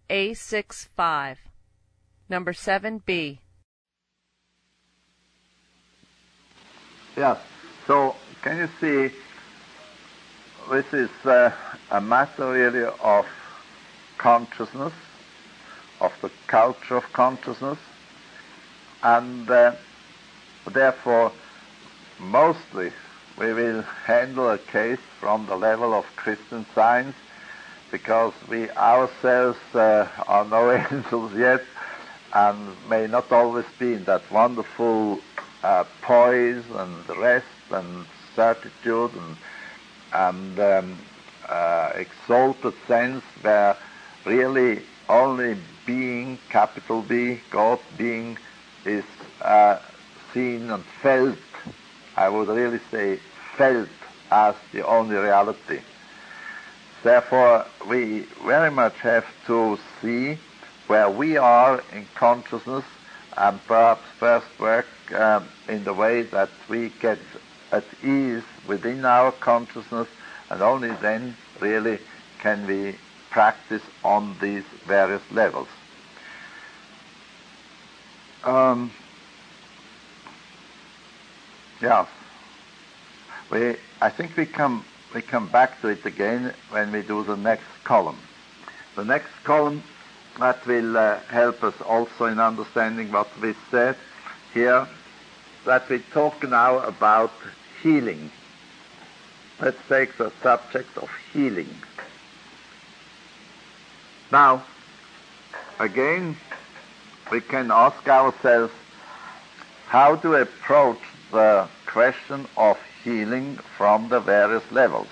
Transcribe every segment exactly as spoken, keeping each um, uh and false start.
A six five. Number seven B. Yes. So can you see this is uh, a matter really of consciousness, of the culture of consciousness, and uh, therefore mostly we will handle a case from the level of Christian Science, because we ourselves uh, are no angels yet and may not always be in that wonderful uh, poise and rest and certitude and, and um, uh, exalted sense where really only being, capital B, God being, is uh, seen and felt. I would really say felt as the only reality. Therefore, we very much have to see where we are in consciousness and perhaps first work um, in the way that we get at ease within our consciousness, and only then really can we practice on these various levels. Um, yeah, we, I think we come, we come back to it again when we do the next column. The next column, that will uh, help us also in understanding what we said here, that we talk now about healing. Let's take the subject of healing. Now, again, we can ask ourselves how to approach the question of healing from the various levels.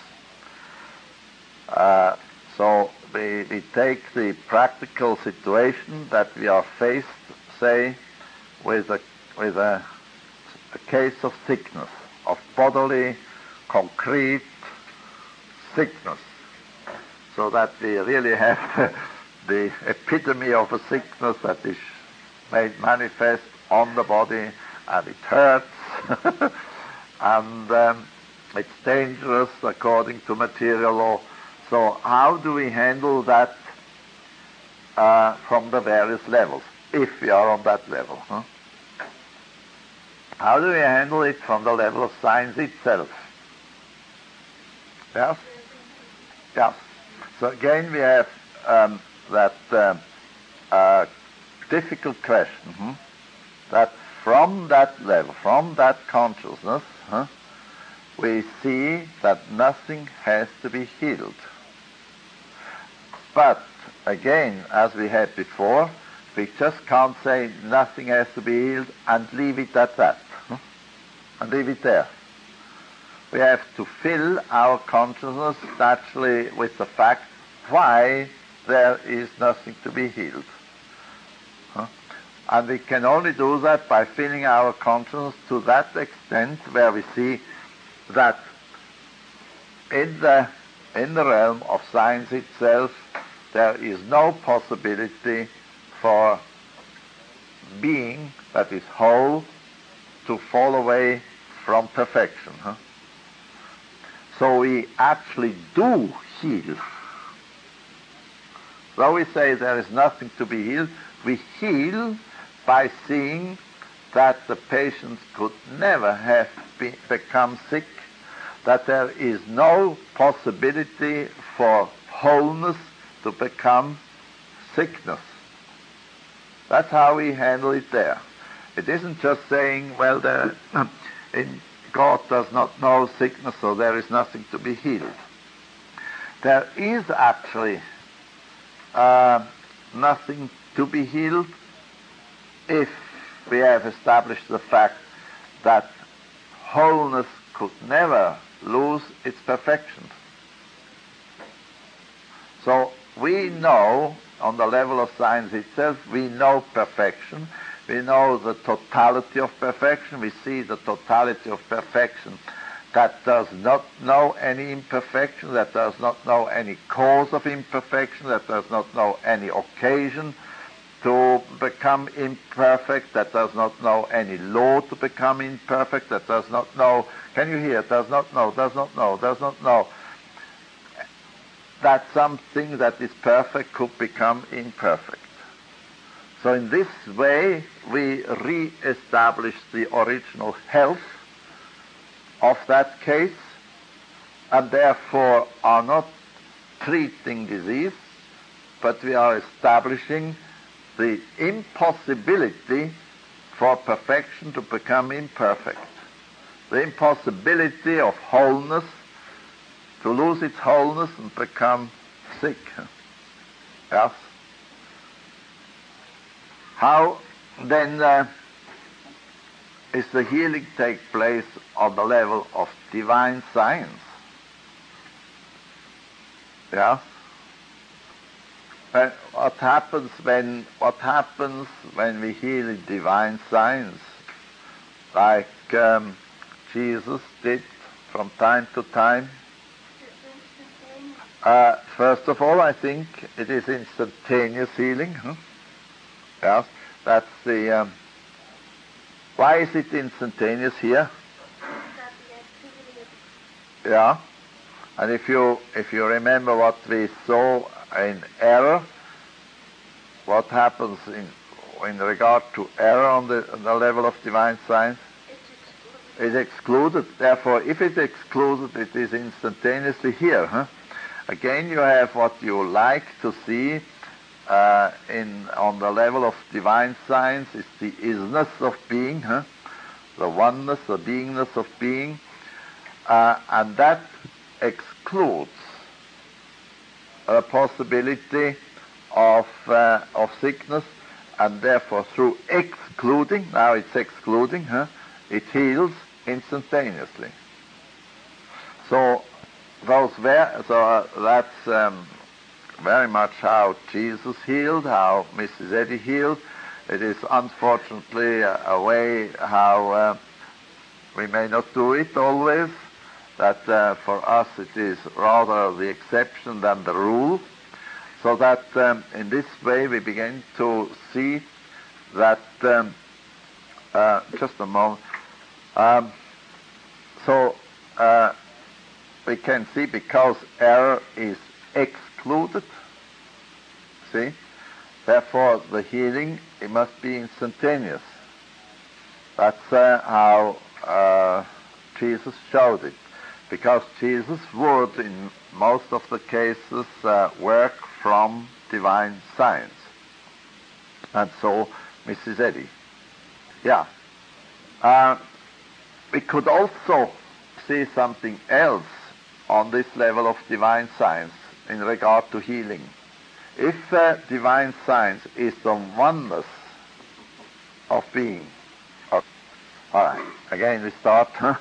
Uh, so we, we take the practical situation that we are faced, say, with a, with a, a case of sickness, of bodily, concrete sickness, so that we really have the epitome of a sickness that is made manifest on the body, and it hurts, and um, it's dangerous according to material law. So how do we handle that uh, from the various levels, if we are on that level? Huh? How do we handle it from the level of science itself? Yes? Yes. So again we have um, that uh, uh, difficult question, hmm? that from that level, from that consciousness, huh, we see that nothing has to be healed. But again, as we had before, we just can't say nothing has to be healed and leave it at that, huh? and leave it there. We have to fill our consciousness naturally with the fact why there is nothing to be healed. Huh? And we can only do that by filling our consciousness to that extent where we see that in the, in the realm of science itself there is no possibility for being that is whole to fall away from perfection. Huh? So we actually do heal. Though we say there is nothing to be healed, we heal by seeing that the patient could never have be, become sick, that there is no possibility for wholeness to become sickness. That's how we handle it there. It isn't just saying, well, there, in God does not know sickness, so there is nothing to be healed. There is actually uh, nothing to be healed if we have established the fact that wholeness could never lose its perfection. So we know, on the level of science itself, we know perfection. We know the totality of perfection. We see the totality of perfection that does not know any imperfection, that does not know any cause of imperfection, that does not know any occasion to become imperfect, that does not know any law to become imperfect, that does not know, can you hear, does not know, does not know, does not know that something that is perfect could become imperfect. So in this way, we re-establish the original health of that case, and therefore are not treating disease, but we are establishing the impossibility for perfection to become imperfect. The impossibility of wholeness to lose its wholeness and become sick. Yes? How then uh, is the healing take place on the level of divine science? Yeah? But what happens when what happens when we heal in divine science, like um, Jesus did from time to time? Uh, first of all, I think it is instantaneous healing. Huh? Yes, that's the. Um, why is it instantaneous here? Yeah, and if you if you remember what we saw in error, what happens in in regard to error on the, on the level of divine science? It's excluded. Therefore, if it's excluded, it is instantaneously here. Huh? Again, you have what you like to see uh, in on the level of divine science is the isness of being, huh? The oneness, the beingness of being, uh, and that excludes a possibility of uh, of sickness, and therefore through excluding, now it's excluding, huh? It heals instantaneously. So those were, so uh, that's um, very much how Jesus healed, how Missus Eddy healed. It is unfortunately a, a way how uh, we may not do it always, that uh, for us it is rather the exception than the rule, so that um, in this way we begin to see that, um, uh, just a moment, um, so uh, we can see because error is excluded, see, therefore the healing, it must be instantaneous. That's uh, how uh, Jesus showed it, because Jesus would in most of the cases uh, work from divine science, and so Missus Eddy. Yeah. Uh, we could also see something else on this level of divine science in regard to healing. If uh, divine science is the oneness of being, okay. All right, again we start. um,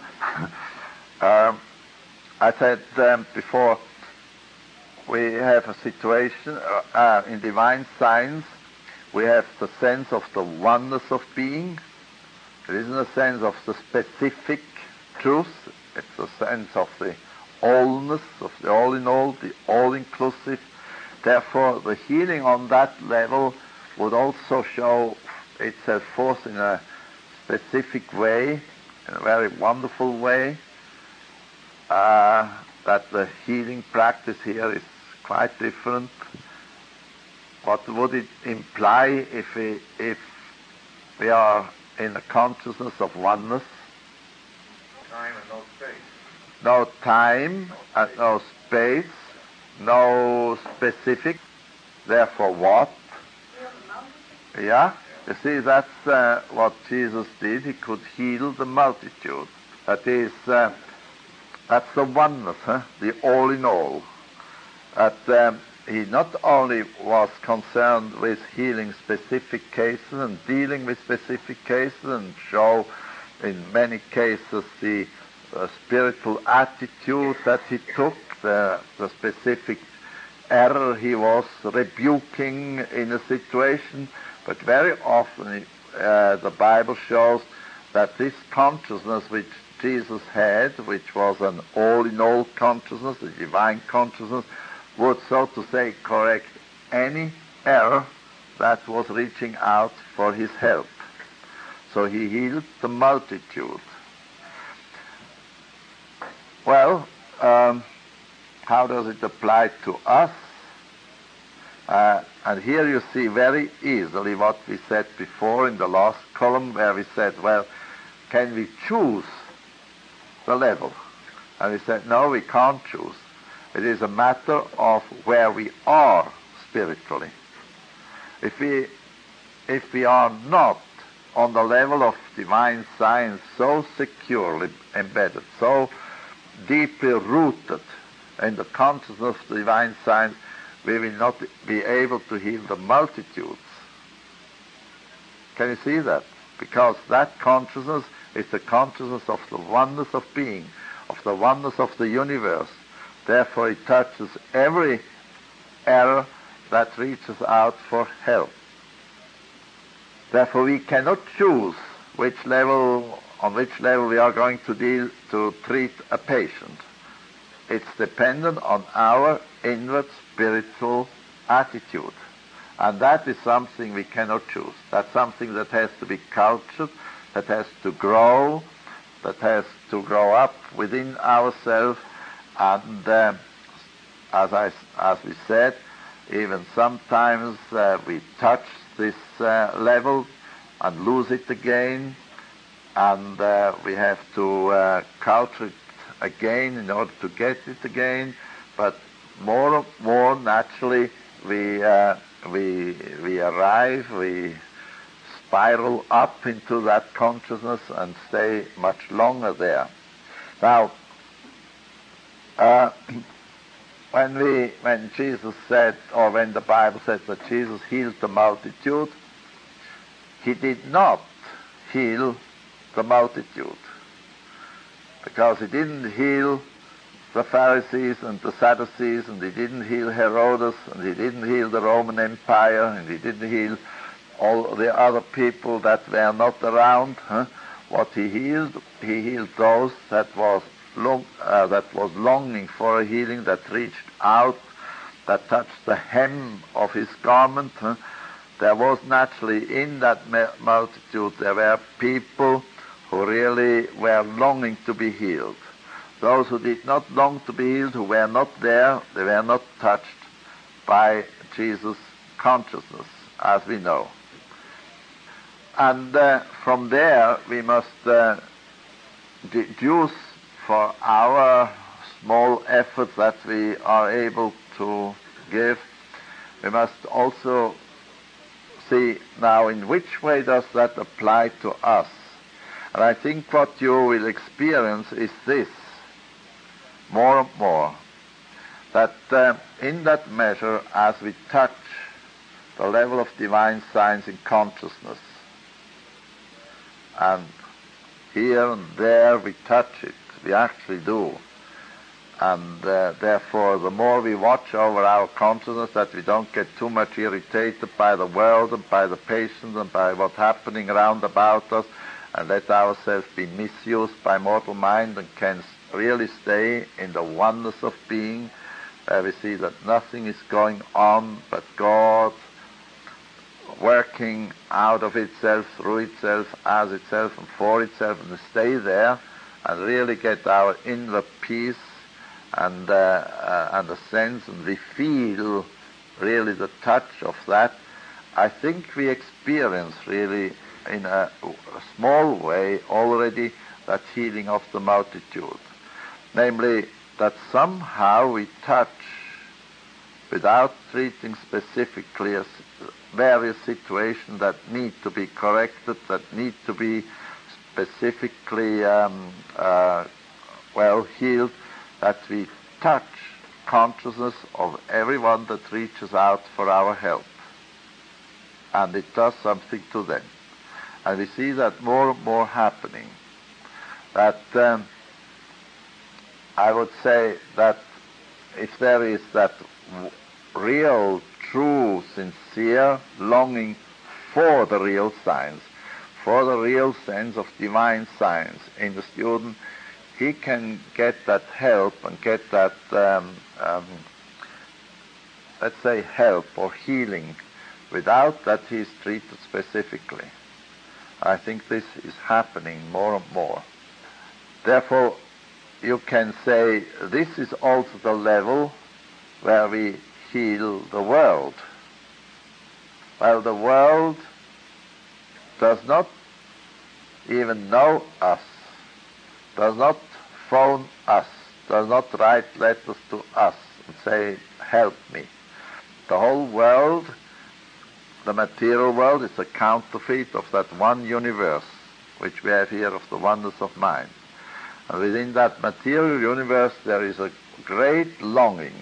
I said um, before, we have a situation uh, uh, in divine science, we have the sense of the oneness of being. It isn't a sense of the specific truth, it's a sense of the allness, of the all in all, the all-inclusive. Therefore, the healing on that level would also show itself forth in a specific way, in a very wonderful way, uh, that the healing practice here is quite different. What would it imply if we, if we are in the consciousness of oneness? Time and no space. No time and no space, no specific. Therefore what? Yeah? You see, that's uh, what Jesus did. He could heal the multitude. That is, uh, that's the oneness, huh? The all in all. That um, he not only was concerned with healing specific cases and dealing with specific cases and show in many cases the uh, spiritual attitude that he took, the, the specific error he was rebuking in a situation, but very often uh, the Bible shows that this consciousness which Jesus had, which was an all-in-all consciousness, a divine consciousness, would, so to say, correct any error that was reaching out for his help. So he healed the multitude. Well, um, how does it apply to us? Uh, and here you see very easily what we said before in the last column, where we said, well, can we choose the level? And we said, no, we can't choose. It is a matter of where we are spiritually. If we, if we are not on the level of divine science so securely embedded, so deeply rooted in the consciousness of divine science, we will not be able to heal the multitudes. Can you see that? Because that consciousness is the consciousness of the oneness of being, of the oneness of the universe. Therefore it touches every error that reaches out for help. Therefore we cannot choose which level, on which level we are going to deal, to treat a patient. It's dependent on our inward spiritual attitude. And that is something we cannot choose. That's something that has to be cultured, that has to grow, that has to grow up within ourselves. And uh, as, I, as we said, even sometimes uh, we touch this uh, level and lose it again, and uh, we have to uh, culture it again in order to get it again. But more and more naturally we uh, we we arrive, we spiral up into that consciousness and stay much longer there. Now, uh, when we when Jesus said, or when the Bible says that Jesus healed the multitude, he did not heal the multitude, because he didn't heal the Pharisees and the Sadducees, and he didn't heal Herodes, and he didn't heal the Roman Empire, and he didn't heal all the other people that were not around. Huh? What he healed, he healed those that was long, uh, that was longing for a healing, that reached out, that touched the hem of his garment. Huh? There was naturally in that multitude, there were people who really were longing to be healed. Those who did not long to be healed, who were not there, they were not touched by Jesus' consciousness, as we know. And uh, from there we must uh, deduce for our small efforts that we are able to give, we must also see now in which way does that apply to us. And I think what you will experience is this, more and more, that uh, in that measure, as we touch the level of divine science in consciousness, and here and there we touch it, we actually do, and uh, therefore the more we watch over our consciousness, that we don't get too much irritated by the world and by the patients and by what's happening around about us, and let ourselves be misused by mortal mind, and can really stay in the oneness of being, where we see that nothing is going on but God working out of itself, through itself, as itself, and for itself, and stay there and really get our inner peace and uh, uh, and a sense, and we feel really the touch of that. I think we experience really in a, a small way already that healing of the multitude. Namely, that somehow we touch, without treating specifically as various situations that need to be corrected, that need to be specifically um, uh, well healed, that we touch consciousness of everyone that reaches out for our help. And it does something to them. And we see that more and more happening. That um, I would say that if there is that w- real, true, sincere longing for the real science, for the real sense of divine science in the student, he can get that help and get that, um, um, let's say, help or healing without that he is treated specifically. I think this is happening more and more. Therefore, you can say this is also the level where we heal the world. Well, the world does not even know us, does not phone us, does not write letters to us and say, help me. The whole world, the material world, is a counterfeit of that one universe which we have here of the oneness of mind. And within that material universe there is a great longing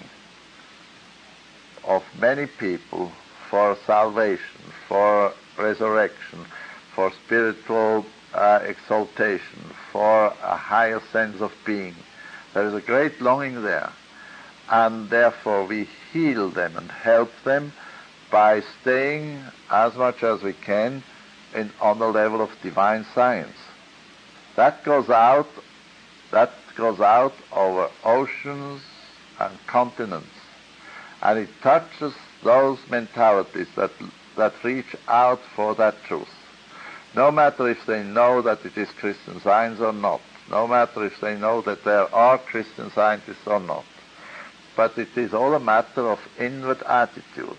of many people for salvation, for resurrection, for spiritual uh, exaltation, for a higher sense of being. There is a great longing there. And therefore we heal them and help them by staying as much as we can in, on the level of divine science. That goes out, that goes out over oceans and continents. And it touches those mentalities that, that reach out for that truth. No matter if they know that it is Christian Science or not. No matter if they know that there are Christian scientists or not. But it is all a matter of inward attitude.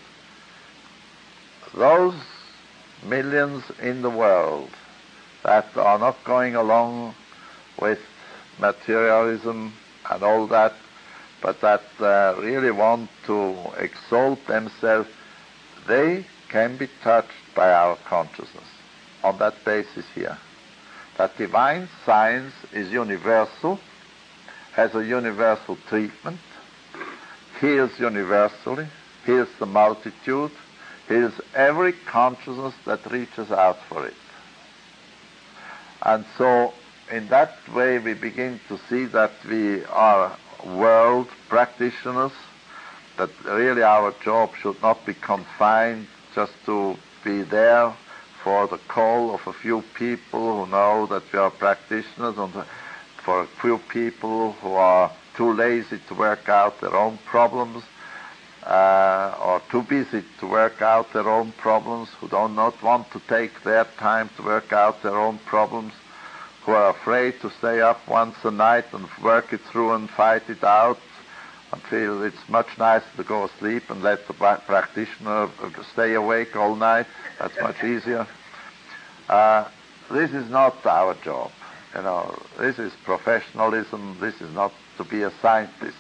Those millions in the world that are not going along with materialism and all that, but that uh, really want to exalt themselves, they can be touched by our consciousness on that basis here. That divine science is universal, has a universal treatment, heals universally, heals the multitude, heals every consciousness that reaches out for it. And so in that way we begin to see that we are world practitioners, that really our job should not be confined just to be there for the call of a few people who know that we are practitioners, and for a few people who are too lazy to work out their own problems, uh, or too busy to work out their own problems, who do not want to take their time to work out their own problems, who are afraid to stay up once a night and work it through and fight it out, and feel it's much nicer to go asleep and let the practitioner stay awake all night. That's much easier. Uh, this is not our job. You know, this is professionalism. This is not to be a scientist.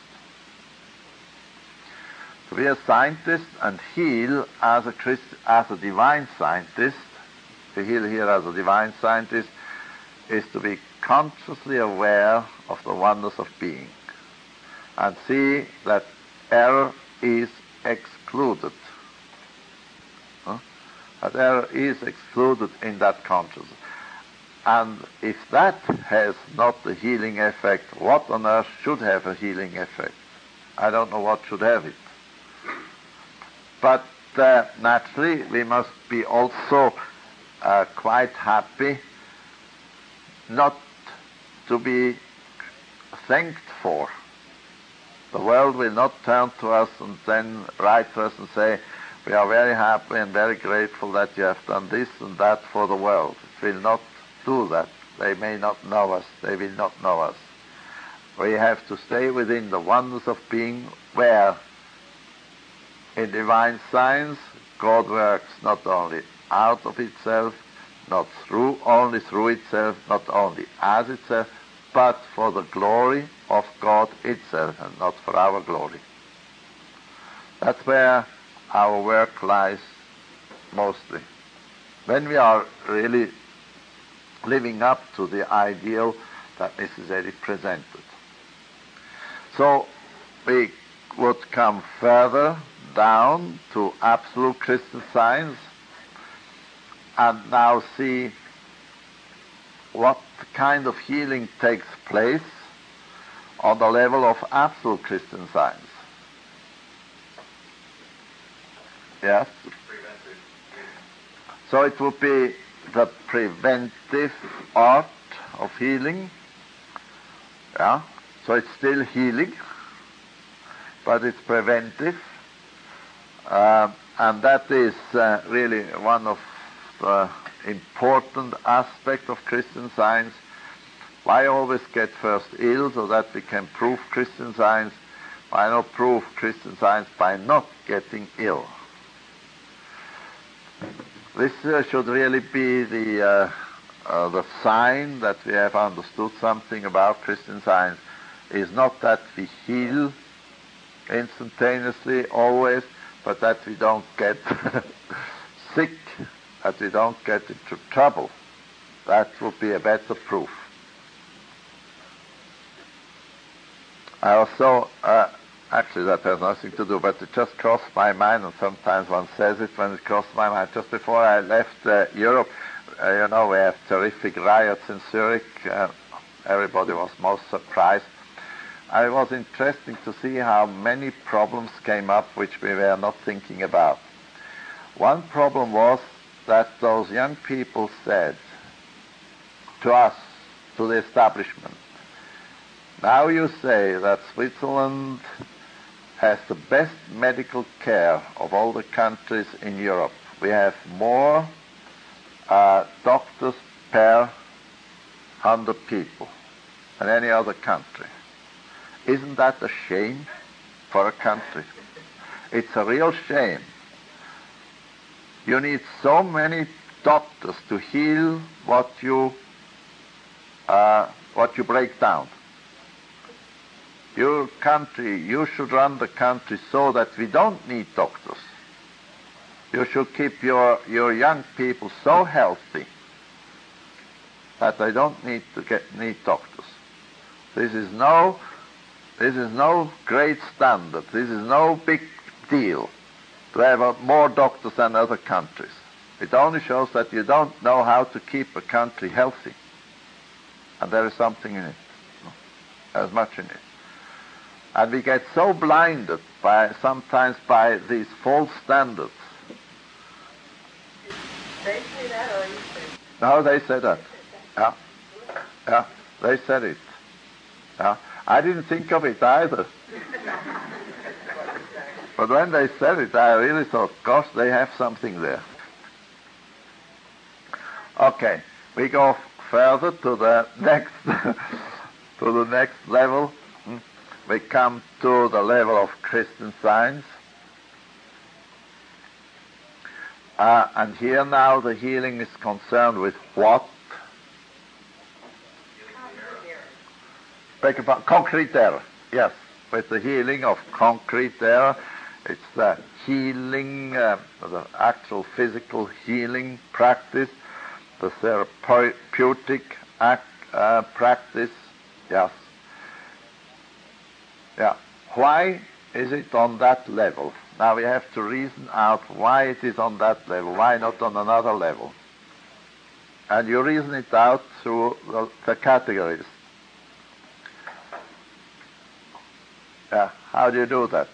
To be a scientist and heal as a Christ, as a divine scientist, to heal here as a divine scientist, is to be consciously aware of the oneness of being and see that error is excluded. Huh? That error is excluded in that consciousness. And if that has not the healing effect, what on earth should have a healing effect? I don't know what should have it. But uh, naturally we must be also uh, quite happy not to be thanked for. The world will not turn to us and then write to us and say, we are very happy and very grateful that you have done this and that for the world. It will not do that. They may not know us. They will not know us. We have to stay within the oneness of being, where in divine science God works not only out of itself, not through, only through itself, not only as itself, but for the glory of God itself, and not for our glory. That's where our work lies mostly. When we are really living up to the ideal that Missus Eddy presented. So we would come further down to absolute Christian Science and now see what kind of healing takes place on the level of absolute Christian Science. Yes? So it would be the preventive art of healing. Yeah? So it's still healing, but it's preventive. Uh, and that is uh, really one of the important aspects of Christian Science, Why always get first ill so that we can prove Christian Science? Why not prove Christian Science by not getting ill? This uh, should really be the, uh, uh, the sign that we have understood something about Christian Science. Is not that we heal instantaneously always, but that we don't get sick, that we don't get into trouble. That would be a better proof. I also, uh, actually that has nothing to do, but it just crossed my mind, and sometimes one says it when it crossed my mind. Just before I left uh, Europe, uh, you know, we have terrific riots in Zurich. Uh, everybody was most surprised. I was interesting to see how many problems came up which we were not thinking about. One problem was that those young people said to us, to the establishment, now you say that Switzerland has the best medical care of all the countries in Europe. We have more uh, doctors per hundred people than any other country. Isn't that a shame for a country? It's a real shame. You need so many doctors to heal what you uh, what you break down. Your country, you should run the country so that we don't need doctors. You should keep your, your young people so healthy that they don't need to get need doctors. This is no This is no great standard. This is no big deal to have uh, more doctors than other countries. It only shows that you don't know how to keep a country healthy. And there is something in it. There's much in it. And we get so blinded by sometimes by these false standards. They say that or you say it? No, they said that. Yeah. Yeah, they said it. Yeah. I didn't think of it either. But when they said it, I really thought, gosh, they have something there. Okay, we go further to the next to the next level. We come to the level of Christian Science. Uh, and here now the healing is concerned with what? Beg your pardon, concrete error. Yes, with the healing of concrete error. It's the healing, uh, the actual physical healing practice, the therapeutic act, uh, practice. Yes. Yeah. Why is it on that level? Now we have to reason out why it is on that level, why not on another level. And you reason it out through the, the categories. Yeah, how do you do that?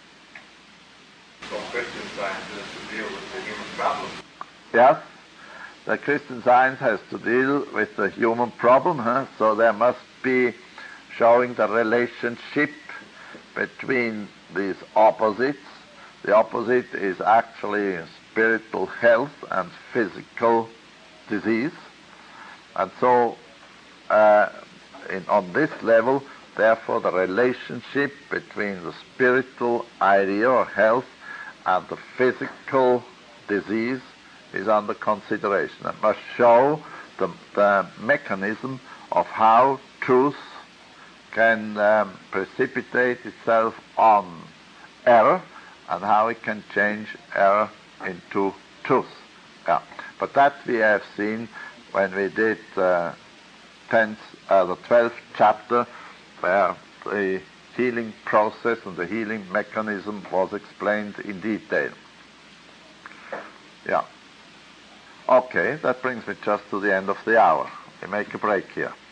So Christian Science is to deal with the human problem. Yes, the Christian Science has to deal with the human problem, huh? So there must be showing the relationship between these opposites. The opposite is actually spiritual health and physical disease. And so uh, in, on this level, therefore, the relationship between the spiritual idea or health and the physical disease is under consideration. It must show the, the mechanism of how truth can um, precipitate itself on error and how it can change error into truth. Yeah. But that we have seen when we did uh, tenth, uh, the twelfth chapter, where the healing process and the healing mechanism was explained in detail. Yeah. Okay, that brings me just to the end of the hour. We make a break here.